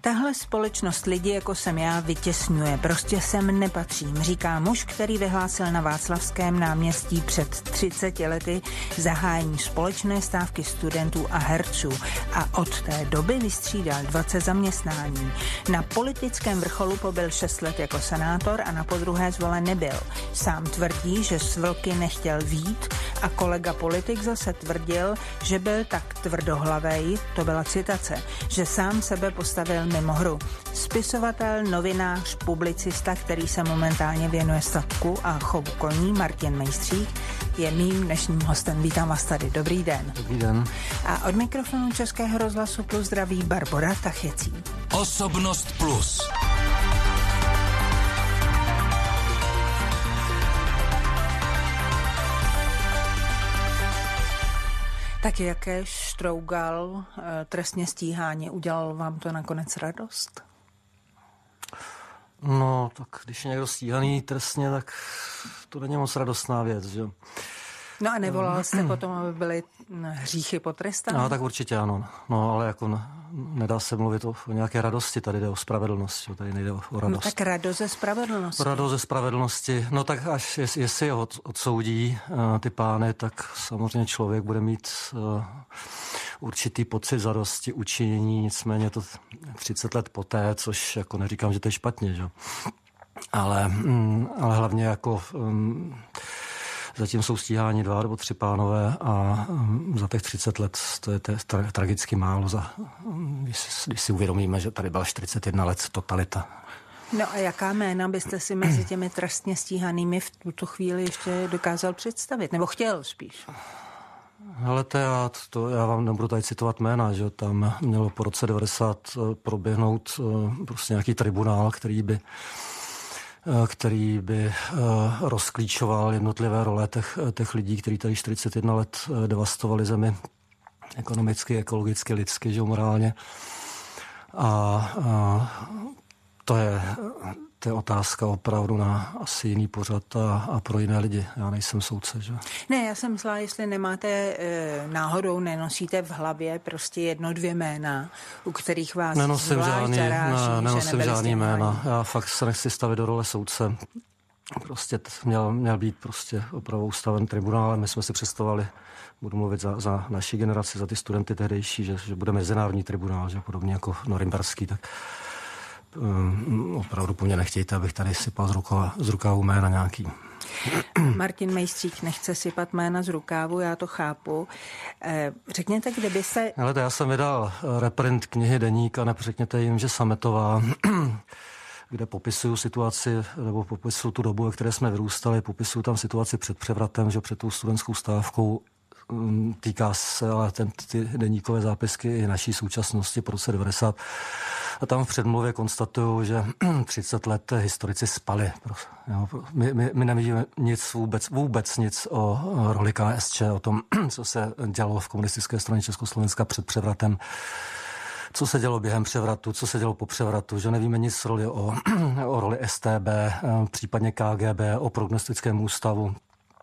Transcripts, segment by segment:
Tahle společnost lidí, jako jsem já, vytěsňuje. Prostě sem nepatřím, říká muž, který vyhlásil na Václavském náměstí před 30 lety zahájení společné stávky studentů a herců a od té doby vystřídal 20 zaměstnání. Na politickém vrcholu pobyl 6 let jako senátor a na podruhé zvolen nebyl. Sám tvrdí, že s vlky nechtěl vít a kolega politik zase tvrdil, že byl tak tvrdohlavej, to byla citace, že sám sebe postavil mimo hru. Spisovatel, novinář, publicista, který se momentálně věnuje statku a chovu koní, Martin Mejstřík, je mým dnešním hostem. Vítám vás tady. Dobrý den. Dobrý den. A od mikrofonu Českého rozhlasu Plus zdraví Barbora Tachycí. Osobnost Plus. Tak jaké Štrougal trestně stíhání, udělal vám to nakonec radost? No, tak když je někdo stíhaný trestně, tak to není moc radostná věc, že? No a nevolal jste potom, aby byly hříchy potrestány? No, tak určitě ano. No, ale jako nedá se mluvit o nějaké radosti, tady jde o spravedlnost, tady nejde o radost. No tak radost ze spravedlnosti. Radost ze spravedlnosti. No tak až jestli ho odsoudí ty pány, tak samozřejmě člověk bude mít určitý pocit zadosti, učinění, nicméně to 30 let poté, což jako neříkám, že to je špatně, že? Ale hlavně jako zatím jsou stíháni 2 nebo 3 pánové a za těch 30 let to je tragicky málo, když si uvědomíme, že tady byla 41 let totalita. No a jaká jména byste si mezi těmi trestně stíhanými v tuto chvíli ještě dokázal představit? Nebo chtěl spíš? Hele, já vám nebudu tady citovat jména, že tam mělo po roce 90 proběhnout prostě nějaký tribunál, který by rozklíčoval jednotlivé role těch lidí, kteří tady 41 let devastovali zemi ekonomicky, ekologicky, lidsky, že morálně. A to je otázka opravdu na asi jiný pořad a pro jiné lidi. Já nejsem soudce, že? Ne, já jsem myslela, jestli nemáte náhodou, nenosíte v hlavě prostě 1-2 jména, u kterých vás nenosím žádný jména. Já fakt se nechci stavit do role soudce. Prostě měl být prostě opravdu ustaven tribunál. My jsme si představovali, budu mluvit za naši generaci, za ty studenty tehdejší, že bude mezinárodní tribunál, že podobně jako norimberský, tak opravdu po mně nechtějte, abych tady sypal z rukávu jména nějaký. Martin Mejstřík nechce sypat jména z rukávu, já to chápu. Řekněte, kde by se... Ale já jsem vydal reprint knihy Deník a neřekněte jim, že Sametová, kde popisuju situaci, nebo popisuju tu dobu, ve které jsme vyrůstali, popisuju tam situaci před převratem, že před tou studentskou stávkou. Týká se ale ty deníkové zápisky i naší současnosti po roce 90. A tam v předmluvě konstatuju, že 30 let historici spali. My nevíme vůbec nic o roli KSČ, o tom, co se dělo v komunistické straně Československa před převratem, co se dělo během převratu, co se dělo po převratu, že nevíme nic o roli StB, případně KGB, o prognostickém ústavu.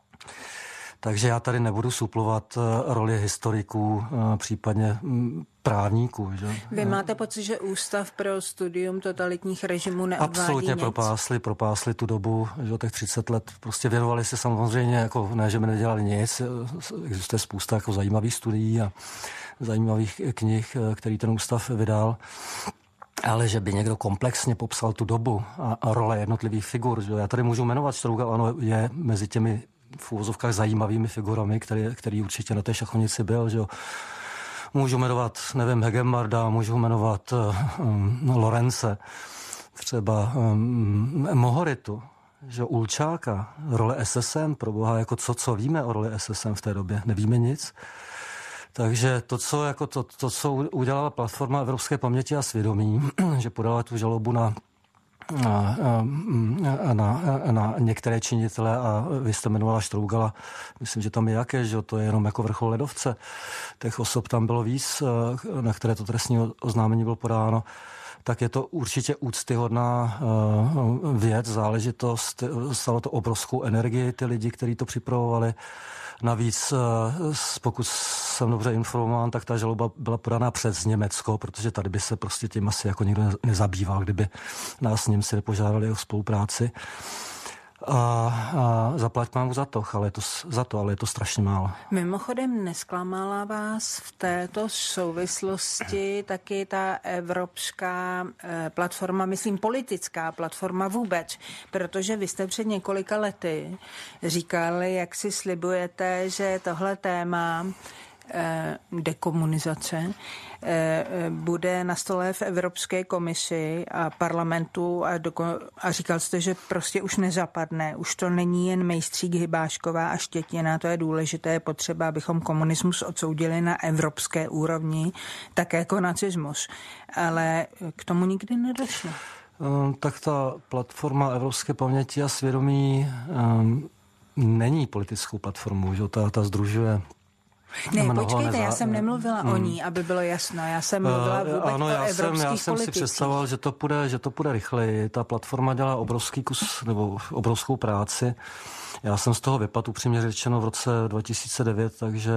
Takže já tady nebudu suplovat roli historiků, případně právníků. Že? Vy máte pocit, že Ústav pro studium totalitních režimů neodvádí absolutně nic? propásli tu dobu, že těch 30 let prostě věnovali se samozřejmě, jako ne, že by nedělali nic, existuje spousta jako zajímavých studií a zajímavých knih, který ten ústav vydal. Ale že by někdo komplexně popsal tu dobu a role jednotlivých figur. Že? Já tady můžu jmenovat Štrougal, ano, je mezi těmi v úvozovkách zajímavými figurami, který určitě na té šachovnici byl, že jo. Můžu jmenovat, nevím, Hegemarda, můžu jmenovat Lorence, třeba Mohoritu, že Ulčáka, role SSM, proboha, jako co víme o roli SSM v té době, nevíme nic. Takže to, co udělala platforma Evropské paměti a svědomí, že podala tu žalobu na některé činitele a vy jste jmenovala Štrougala. Myslím, že tam je jaké, že to je jenom jako vrchol ledovce. Těch osob tam bylo víc, na které to trestní oznámení bylo podáno. Tak je to určitě úctyhodná věc, záležitost. Stalo to obrovskou energii ty lidi, kteří to připravovali. Navíc, pokud jsem dobře informován, tak ta žaloba byla podána přes Německo, protože tady by se prostě tím asi jako nikdo nezabýval, kdyby nás Němci nepožádali o spolupráci. A zaplať mám za to, ale je to strašně málo. Mimochodem nesklamala vás v této souvislosti taky ta evropská platforma, myslím politická platforma vůbec, protože vy jste před několika lety říkali, jak si slibujete, že tohle téma dekomunizace bude na stole v Evropské komisi a parlamentu a říkal jste, že prostě už nezapadne. Už to není jen Mejstřík, Hybášková a Štětina, to je důležité, je potřeba, abychom komunismus odsoudili na evropské úrovni, tak jako nacismus. Ale k tomu nikdy nedošlo. Tak ta platforma Evropské paměti a svědomí není politickou platformou, že ta sdružuje. Ne, počkejte, já jsem nemluvila o ní, aby bylo jasno. Já jsem mluvila vůbec o evropských politicích. Já jsem si představoval, že to půjde rychleji. Ta platforma dělá obrovský kus, nebo obrovskou práci. Já jsem z toho vypadl, upřímně řečeno, v roce 2009, takže,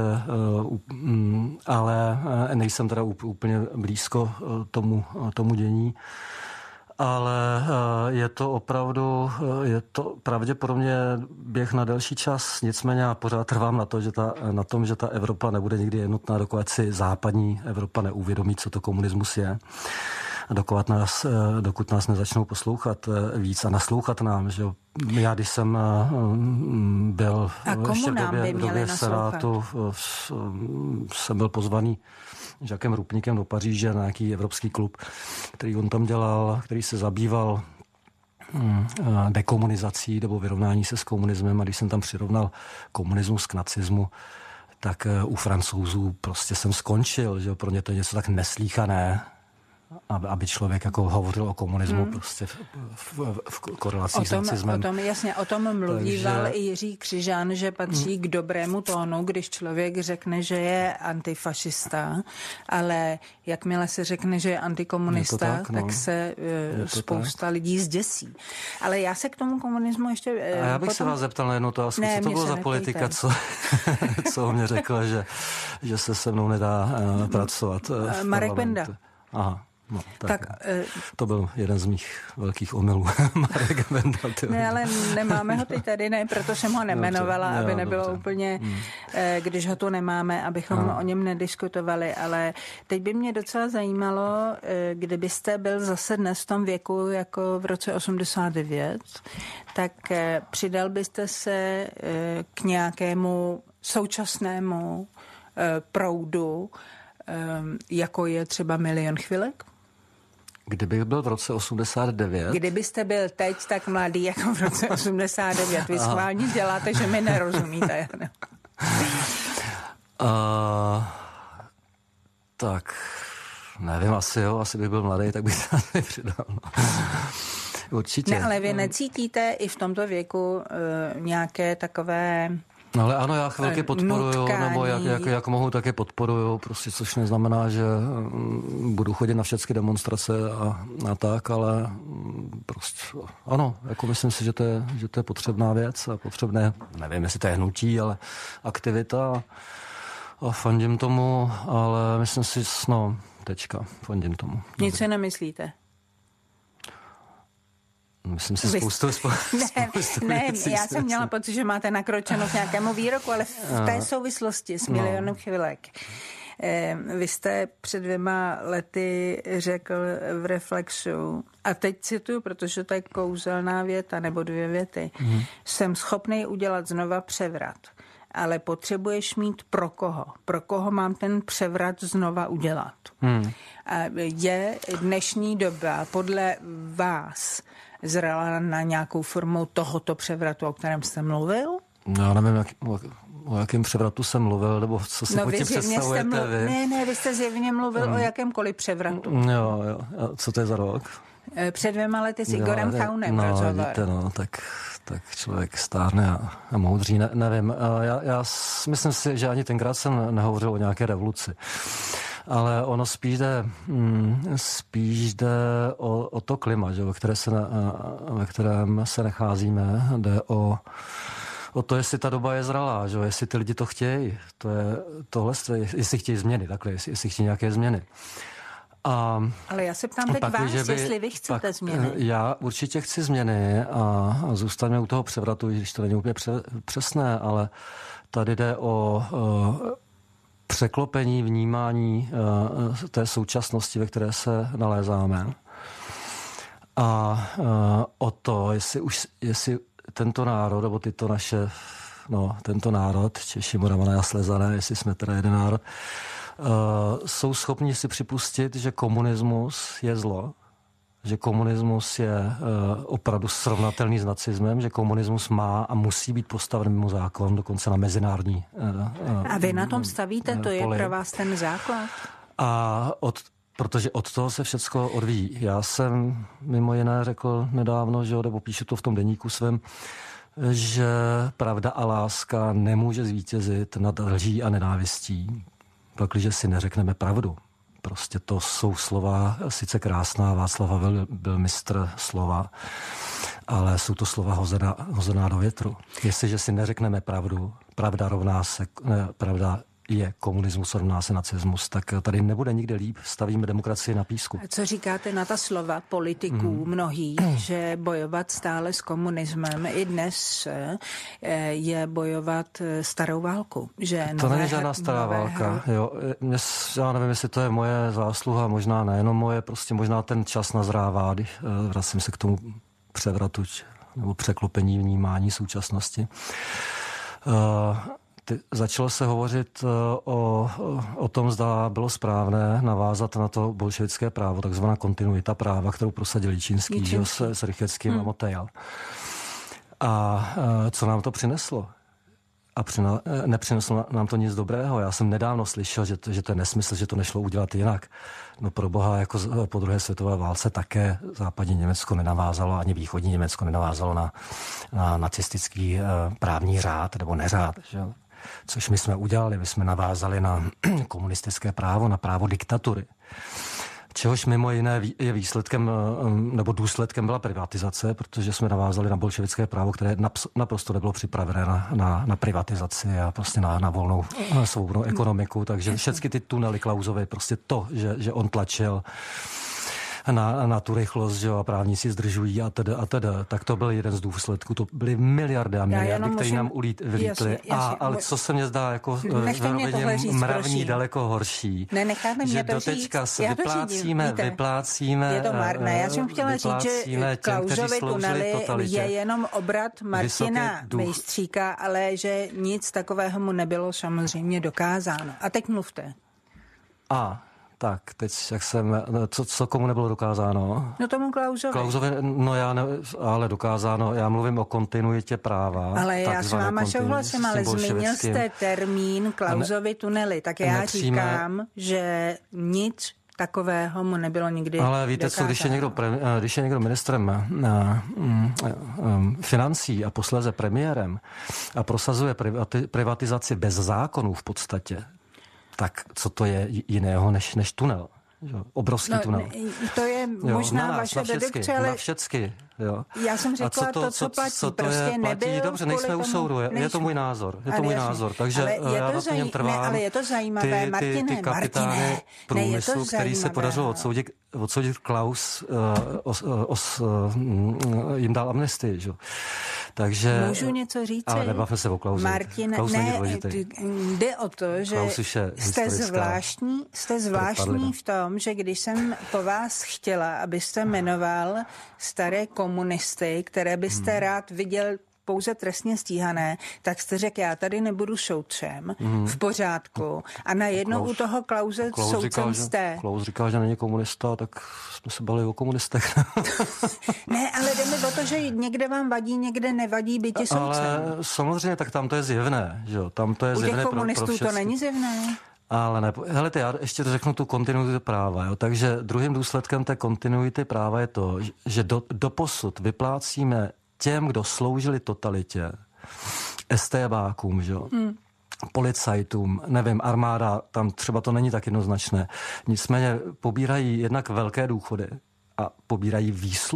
ale nejsem teda úplně blízko tomu dění. Ale je to pravděpodobně běh na delší čas, nicméně já pořád trvám na tom, že ta Evropa nebude nikdy jednotná, dokud si západní Evropa neuvědomí, co to komunismus je. A dokud nás nezačnou poslouchat víc a naslouchat nám, že já, když jsem byl ještě v době Senátu, jsem byl pozvaný Jacquem Rupnikem do Paříže na nějaký evropský klub, který on tam dělal, který se zabýval dekomunizací nebo vyrovnání se s komunismem, a když jsem tam přirovnal komunismus k nacismu, tak u Francouzů prostě jsem skončil, že pro ně to je něco tak neslýchané, aby člověk jako hovořil o komunismu prostě v korelacích s nacizmem. O tom mluvíval i Jiří Křižán, že patří k dobrému tónu, když člověk řekne, že je antifašista, ale jakmile se řekne, že je antikomunista, tak se spousta lidí zděsí. Ale já se k tomu komunismu ještě... A já bych se vás zeptal na jednu otázku, co to bylo za politika, co mě řekla, že se se mnou nedá pracovat. Marek Benda. Aha. No, tak to byl jeden z mých velkých omylů. Marek Benda. Ne, ale nemáme ho teď tady, ne, proto jsem ho nemenovala, aby nebylo úplně, když ho tu nemáme, abychom o něm nediskutovali, ale teď by mě docela zajímalo, kdybyste byl zase dnes v tom věku, jako v roce 89, tak přidal byste se k nějakému současnému proudu, jako je třeba Milion chvilek? Kdybych byl v roce 89... Kdybyste byl teď tak mladý jako v roce 89, vy schválně děláte, že mi nerozumíte. Tak, nevím, asi bych byl mladý, tak bych se asi přidal. No. Určitě. Ne, ale vy necítíte i v tomto věku nějaké takové... No ale ano, já chvilky podporuju, nebo jak mohu, také podporuju, prostě, což neznamená, že budu chodit na všechny demonstrace a tak, ale prostě ano, jako myslím si, že to je potřebná věc a potřebné, nevím, jestli to je hnutí, ale aktivita a fandím tomu, ale myslím si, fandím tomu. Nic si nemyslíte? Myslím si spoustu Ne, já jsem měla pocit, že máte nakročeno k nějakému výroku, ale v té souvislosti s Milionem chvilek. Vy jste před 2 lety řekl v Reflexu, a teď cituju, protože to je kouzelná věta, nebo 2 věty. Jsem schopný udělat znova převrat, ale potřebuješ mít pro koho. Pro koho mám ten převrat znova udělat. Je dnešní doba podle vás zrala na nějakou formu tohoto převratu, o kterém jste mluvil? Já nevím, o jakém převratu jsem mluvil, nebo co si tím představujete vy. Ne, vy jste zjevně mluvil o jakémkoukoliv převratu. Jo. A co to je za rok? Před 2 lety s Igorem Chaunem rozhovor. Tak člověk stárne a moudří, nevím. Já myslím si, že ani tenkrát jsem nehovořil o nějaké revoluci. Ale ono spíš jde o to klima, že, ve kterém se nacházíme. Jde o o to, jestli ta doba je zralá, že? Jestli ty lidi to chtějí. To je tohle, jestli chtějí změny, takhle, jestli chtějí nějaké změny. Ale já se ptám teď vás, jestli vy chcete změny. Já určitě chci změny a zůstaneme u toho převratu, když to není úplně přesné, ale tady jde o překlopení vnímání té současnosti, ve které se nalézáme. A o to, jestli tento národ, nebo tyto naše, tento národ, Češi, Moravané a Slezané, jestli jsme teda jeden národ, jsou schopni si připustit, že komunismus je zlo, že komunismus je opravdu srovnatelný s nacismem, že komunismus má a musí být postaven mimo zákon, dokonce na mezinárodní A vy na tom stavíte, to je pro vás ten základ? Protože od toho se všecko odvíjí. Já jsem mimo jiné řekl nedávno, nebo píšu to v tom deníku svém, že pravda a láska nemůže zvítězit nad lží a nenávistí, pakliže si neřekneme pravdu. Prostě to jsou slova sice krásná, Václav Havel byl mistr slova, ale jsou to slova hozená do větru. Jestliže si neřekneme pravdu, pravda je komunismus, rovná se nacismus, tak tady nebude nikde líp, stavíme demokracii na písku. Co říkáte na ta slova politiků mnohých, že bojovat stále s komunismem i dnes je bojovat starou válku? Že to není žádná stará válka. Jo. Já nevím, jestli to je moje zásluha, možná nejenom moje, prostě možná ten čas nazrává, vracím se k tomu převratu nebo překlopení vnímání současnosti. Začalo se hovořit o tom, zda bylo správné navázat na to bolševické právo, takzvaná kontinuita práva, kterou prosadil Jičínský s Rychetským a Motejl. A co nám to přineslo? A nepřineslo nám to nic dobrého. Já jsem nedávno slyšel, že to je nesmysl, že to nešlo udělat jinak. No pro boha, jako po druhé světové válce také západní Německo nenavázalo, ani východní Německo nenavázalo na nacistický právní řád nebo neřád. Že? Což my jsme udělali, my jsme navázali na komunistické právo, na právo diktatury. Čehož mimo jiné je výsledkem nebo důsledkem byla privatizace, protože jsme navázali na bolševické právo, které naprosto nebylo připravené na privatizaci a prostě na volnou svobodnou ekonomiku. Takže všechny ty tunely Klausovy, prostě to, že on tlačil na tu rychlost, že a právníci zdržují a teda. Tak to byl jeden z důsledků. To byly miliardy a miliardy, které nám vylítly. Ale co se mně zdá jako mravní daleko horší. Necháme mě to říct. Doteďka se vyplácíme. Je to marné. Já jsem chtěla říct, že Klausovy tunely je jenom obrat Martina Mejstříka, ale že nic takového mu nebylo samozřejmě dokázáno. A teď mluvte. Tak, teď jak co komu nebylo dokázáno? No tomu Klausovi. Ale dokázáno, já mluvím o kontinuitě práva. Ale já s váma souhlasím, ale zmínil jste termín Klausovy tunely, tak já říkám, že nic takového mu nebylo nikdy Ale víte dokázáno. Co, když je někdo ministrem financí a posléze premiérem a prosazuje privatizaci bez zákonů v podstatě, tak co to je jiného než tunel? Obrovský tunel. To je možná vaše dedukce, ale... Na všecky, jo. Já jsem řekla to, co platí. Co to je, platí? Dobře, nejsme u soudu. Je to můj názor. Takže já na tom trvám. Ale je to zajímavé, Martine. Ty kapitány průmyslu, který se podařilo odsoudit Klaus, jim dal amnestii, že? Takže... Můžu něco říct? Ale nebavme se o Klausu. Martine, jde o to, že jste zvláštní v tom, že když jsem po vás chtěla, abyste jmenoval staré komunisty, které byste rád viděl pouze trestně stíhané, tak jste řekl, já tady nebudu soudcem, v pořádku. A najednou u toho Klause soudcem jste. Klaus říkal, že není komunista, tak jsme se bavili o komunistech. Ne, ale jde mi o to, že někde vám vadí, někde nevadí byti soudcem. Ale samozřejmě, tak tam to je zjevné. Že jo? Tam to je u těch komunistů to není zjevné. Ale ne, helejte, já ještě řeknu tu kontinuitu práva. Jo? Takže druhým důsledkem té kontinuity práva je to, že doposud vyplácíme těm, kdo sloužili totalitě, STBákům, že jo, policajtům, nevím, armáda, tam třeba to není tak jednoznačné. Nicméně pobírají jednak velké důchody a pobírají výsluhy.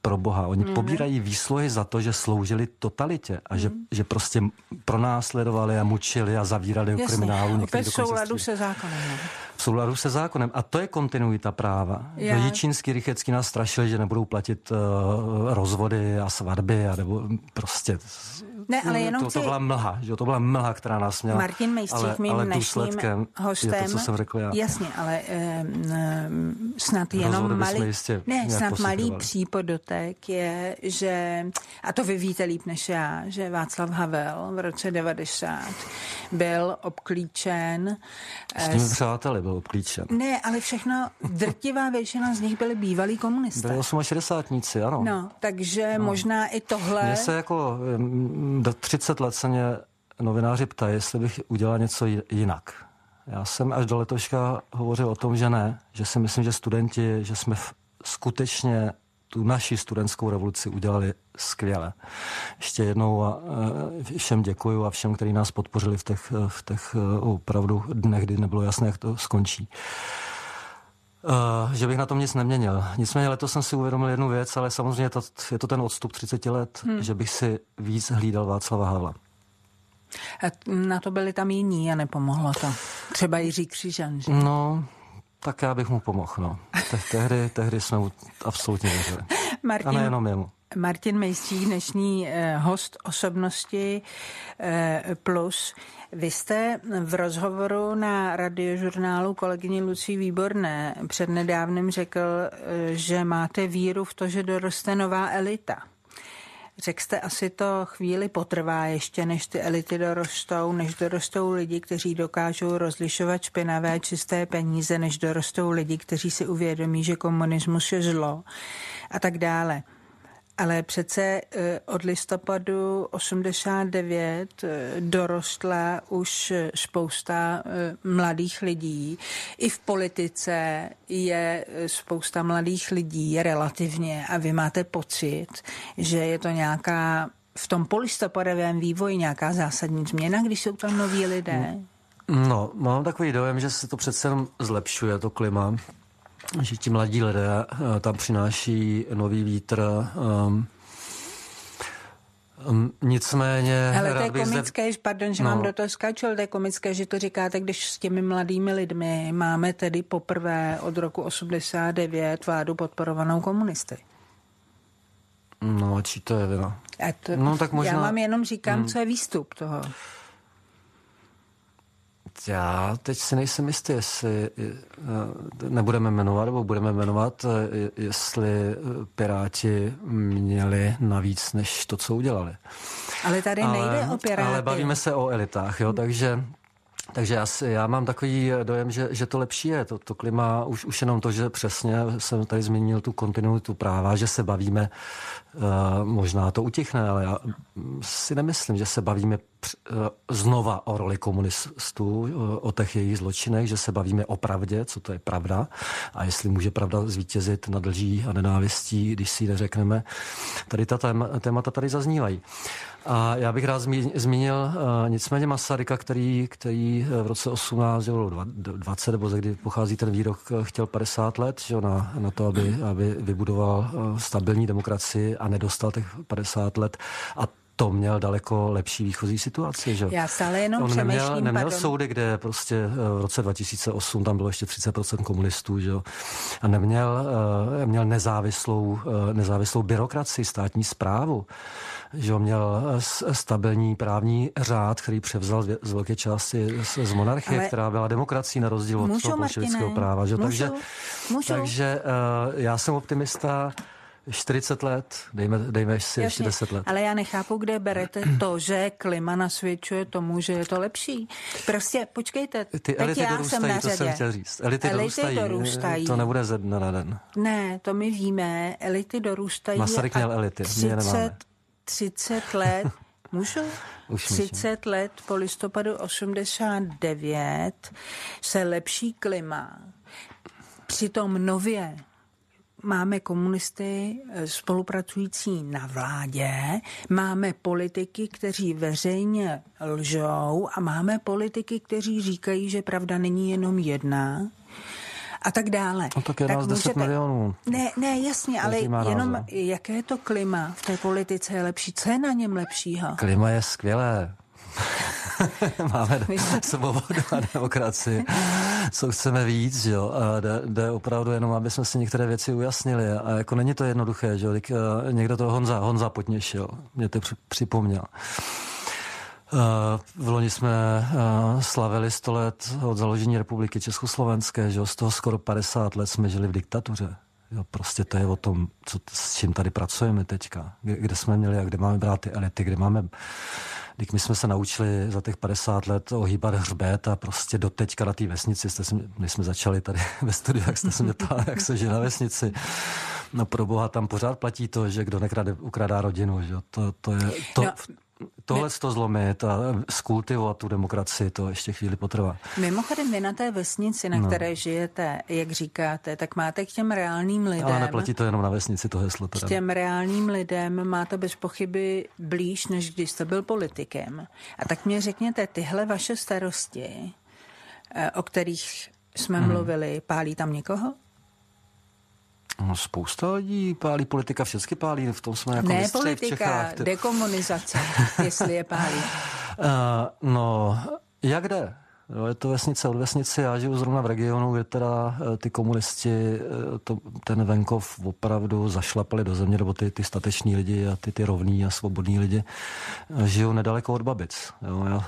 pro boha. Oni pobírají výsluhy za to, že sloužili totalitě a že prostě pronásledovali a mučili a zavírali u kriminálu. Opět v souladu se zákonem. V souladu se zákonem. A to je kontinuita práva. Jičínský, Rychetský nás strašili, že nebudou platit rozvody a svatby a nebo prostě... Ne, ale jenom to byla mlha, že to byla mlha, která nás měla. Martin Mejstřík, mým dnešním hostem. Je to, co jsem řekl já. Jasně, ale snad jenom malý přípodotek je, že, a to vy víte líp než já, že Václav Havel v roce 90 byl obklíčen. S těmi přáteli byl obklíčen. Ne, ale všechno, drtivá většina z nich byli bývalí komunisté. Byli 68, ano. No, takže možná i tohle... Mně se jako... Do 30 let se mě novináři ptají, jestli bych udělal něco jinak. Já jsem až do letoška hovořil o tom, že ne, že si myslím, že studenti, že jsme skutečně tu naši studentskou revoluci udělali skvěle. Ještě jednou a všem děkuju a všem, kteří nás podpořili v těch opravdu dnech, kdy nebylo jasné, jak to skončí. Že bych na tom nic neměnil. Nicméně letos jsem si uvědomil jednu věc, ale samozřejmě je to ten odstup 30 let, že bych si víc hlídal Václava Havla. A na to byli tam jiní a nepomohlo to. Třeba Jiří Křižan, že? No, tak já bych mu pomohl, no. Tehdy jsme mu absolutně věřili. A nejenom jemu. Martin Mejstřík, dnešní host Osobnosti Plus. Vy jste v rozhovoru na Radiožurnálu kolegyni Lucii Výborné přednedávnem řekl, že máte víru v to, že doroste nová elita. Řekl jste, asi to chvíli potrvá ještě, než ty elity dorostou, než dorostou lidi, kteří dokážou rozlišovat špinavé čisté peníze, než dorostou lidi, kteří si uvědomí, že komunismus je zlo a tak dále. Ale přece od listopadu 89 dorostla už spousta mladých lidí. I v politice je spousta mladých lidí relativně a vy máte pocit, že je to nějaká v tom polistopadovém vývoji nějaká zásadní změna, když jsou tam noví lidé? No, mám takový dojem, že se to přece jenom zlepšuje, to klima. Že ti mladí lidé tam přináší nový vítr. Nicméně... Ale to je komické, pardon, že vám do toho skáču, ale to je komické, že to říkáte, když s těmi mladými lidmi máme tedy poprvé od roku 89 vládu podporovanou komunisty. No, či to je vina? No, tak možná... Já vám jenom říkám, co je výstup toho. Já teď si nejsem jistý, jestli nebudeme jmenovat, nebo budeme jmenovat, jestli Piráti měli navíc, než to, co udělali. Ale tady nejde o Piráty. Ale bavíme se o elitách, jo, takže já mám takový dojem, že to lepší je. To klima, už jenom to, že přesně jsem tady zmínil tu kontinuitu práva, že se bavíme, možná to utichne, ale já si nemyslím, že se bavíme znova o roli komunistů, o těch jejich zločinech, že se bavíme o pravdě, co to je pravda a jestli může pravda zvítězit nad lží a nenávistí, když si ji neřekneme. Tady ta témata tady zaznívají. A já bych rád zmínil nicméně Masaryka, který v roce 18, 20, nebo kdy pochází ten výrok, chtěl 50 let, že na to, aby vybudoval stabilní demokracii a nedostal těch 50 let. A to měl daleko lepší výchozí situaci, že? Já stále jenom přemýšlím, neměl soudy, kde prostě v roce 2008 tam bylo ještě 30% komunistů, že? A měl nezávislou byrokracii, státní správu, že měl stabilní právní řád, který převzal z velké části z monarchie, která byla demokracií na rozdíl od toho bolševického práva, že? Takže já jsem optimista. 40 let, dejme si ještě 10 let. Ale já nechápu, kde berete to, že klima nasvědčuje tomu, že je to lepší. Prostě, počkejte, ty elity dorůstají, to jsem chtěl říct. Elity dorůstají, to nebude ze dne na den. Ne, to my víme, elity dorůstají. Masaryk měl elity, my je nemáme. 30 let, můžu? 30 let po listopadu 89 se lepší klima. Přitom nově máme komunisty spolupracující na vládě, máme politiky, kteří veřejně lžou a máme politiky, kteří říkají, že pravda není jenom jedna. a tak dále. No tak je nás 10 milionů. Ne, jasně, ale jenom jaké je to klima v té politice je lepší? Co je na něm lepšího? Klima je skvělé. Máme svobodu a demokracii. Co chceme víc, jo? A jde opravdu jenom, aby jsme si některé věci ujasnili. A jako není to jednoduché, že jo? Někdo to Honza Potněšil, mě to připomněl. V loni jsme slavili 100 let od založení republiky Československé, že jo? Z toho skoro 50 let jsme žili v diktatuře. Jo, prostě to je o tom, s čím tady pracujeme teďka. Kde jsme měli a kde máme brát ty elity, kde máme... Když my jsme se naučili za těch 50 let ohýbat hřbet a prostě doteďka na té vesnici, když jsme začali tady ve studiu, jak jste se mě ptali, jak se žije na vesnici. No pro boha, tam pořád platí to, že kdo nekrade, ukradá rodinu. Že? Tohle to zlomit a skultivovat tu demokracii, to ještě chvíli potrvá. Mimochodem, vy na té vesnici, na které žijete, jak říkáte, tak máte k těm reálným lidem... Ale neplatí to jenom na vesnici, to heslo. K těm reálným lidem máte bez pochyby blíž, než když jste byl politikem. A tak mě řekněte, tyhle vaše starosti, o kterých jsme mluvili, pálí tam někoho? No, spousta lidí pálí, politika všechny pálí, v tom jsme jako mistři v Čechách. Dekomunizace, jestli je pálí. No, jak jde? No, je to vesnice od vesnice, já žiju zrovna v regionu, kde teda ty komunisti, ten venkov opravdu zašlapali do země, nebo ty stateční lidi a ty rovný a svobodní lidi žijou nedaleko od Babic. Jo, já,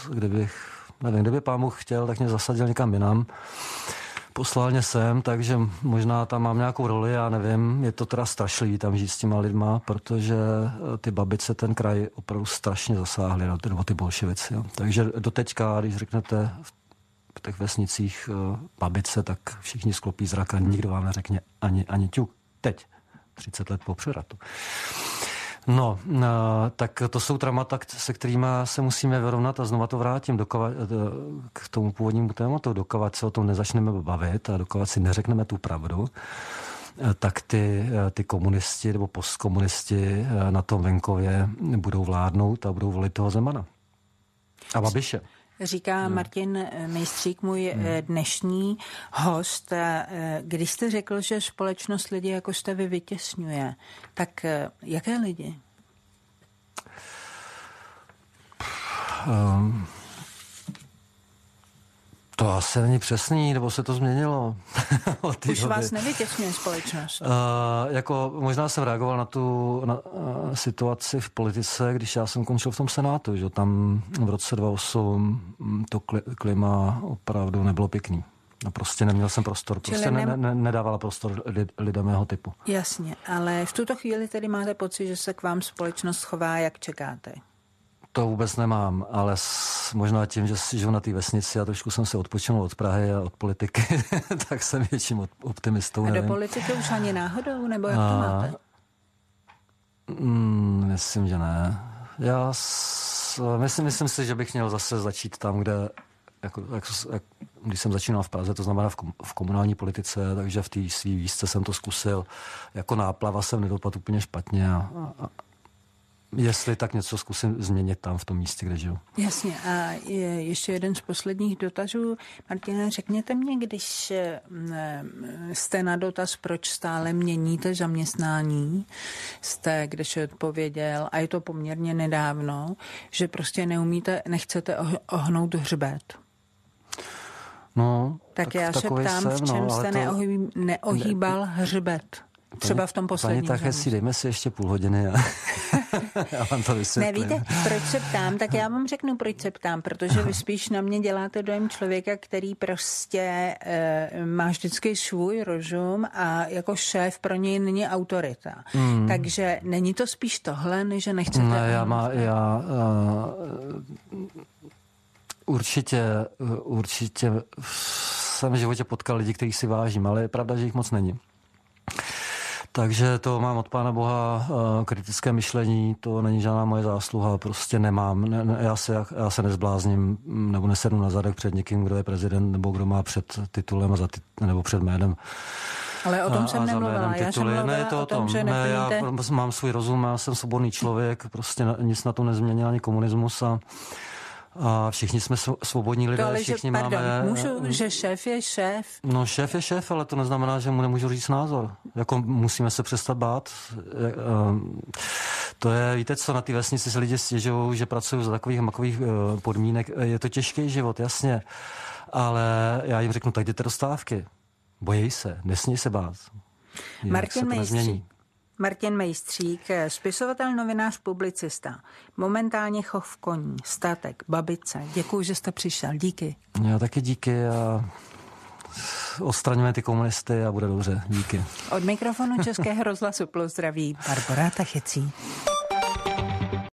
kdyby pán Bůh chtěl, tak mě zasadil někam jinam. Poslal mě sem, takže možná tam mám nějakou roli, já nevím, je to teda strašlivý tam žít s těma lidma, protože ty Babice ten kraj opravdu strašně zasáhly, nebo ty bolševici. Jo. Takže doteďka, když řeknete v těch vesnicích Babice, tak všichni sklopí zrak a nikdo vám neřekne ani ťuk. Teď, 30 let po převratu. No, tak to jsou traumata, se kterými se musíme vyrovnat a znova to vrátím k tomu původnímu tématu. Dokud se o tom nezačneme bavit a dokud si neřekneme tu pravdu, tak ty komunisti nebo postkomunisti na tom venkově budou vládnout a budou volit toho Zemana. A Babiše. Říká Martin Mejstřík, můj dnešní host. Když jste řekl, že společnost lidi jako jste vy vytěsňuje, tak jaké lidi? To asi není přesný, nebo se to změnilo. Už vás nevytěsňuje společnost? Jako možná jsem reagoval na situaci v politice, když já jsem končil v tom Senátu, že tam v roce 2008 to klima opravdu nebylo pěkný. No prostě neměl jsem prostor, prostě nedávala prostor lidem mého typu. Jasně, ale v tuto chvíli tedy máte pocit, že se k vám společnost chová, jak čekáte? To vůbec nemám, ale možná tím, že žiju na té vesnici a trošku jsem se odpočinul od Prahy a od politiky, tak jsem větším optimistou. A do politiky už ani náhodou, nebo jak to máte? Myslím, že ne. Já myslím si, že bych měl zase začít tam, kde, když jsem začínal v Praze, to znamená v komunální politice, takže v té svý výšce jsem to zkusil. Jako náplava jsem nedopadl úplně špatně a jestli tak něco zkusím změnit tam v tom místě, kde žiju. Jasně. A ještě jeden z posledních dotazů. Martine, řekněte mě, když jste na dotaz, proč stále měníte zaměstnání, jste když odpověděl, a je to poměrně nedávno, že prostě nechcete ohnout hřbet. No, tak já se ptám, v čem jste neohýbal hřbet? Třeba v tom posledním. Paní Tachesi, dejme si ještě půl hodiny a já vám to vysvětlím. Nevíte, proč se ptám? Tak já vám řeknu, proč se ptám, protože vy spíš na mě děláte dojem člověka, který prostě má vždycky svůj rozum a jako šéf pro něj není autorita. Takže není to spíš tohle, než že nechcete... Ne, Určitě jsem v životě potkal lidi, kterých si vážím, ale je pravda, že jich moc není. Takže to mám od Pána Boha kritické myšlení, to není žádná moje zásluha, prostě nemám. Já se nezblázním nebo nesednu na zadek před někým, kdo je prezident nebo kdo má před titulem nebo před jménem. Ale o tom jsem nemluvila. Já jsem mluvila o tom, že neplníte... Já mám svůj rozum, já jsem svobodný člověk, prostě nic na to nezměnil ani komunismus a A všichni jsme svobodní lidé, ale všichni máme... Můžu, že šéf je šéf. No šéf je šéf, ale to neznamená, že mu nemůžu říct názor. Jako musíme se přestat bát. To je, víte co, na té vesnici se lidi stěžují, že pracují za takových makových podmínek. Je to těžký život, jasně. Ale já jim řeknu, tak jděte do stávky. Bojí se, nesmí se bát. Martin Mejstřík, spisovatel, novinář, publicista. Momentálně chov koní, statek, babice. Děkuji, že jste přišel. Díky. Já taky díky a odstraňujeme ty komunisty a bude dobře. Díky. Od mikrofonu Českého rozhlasu Plus zdraví Barbora Tachecí.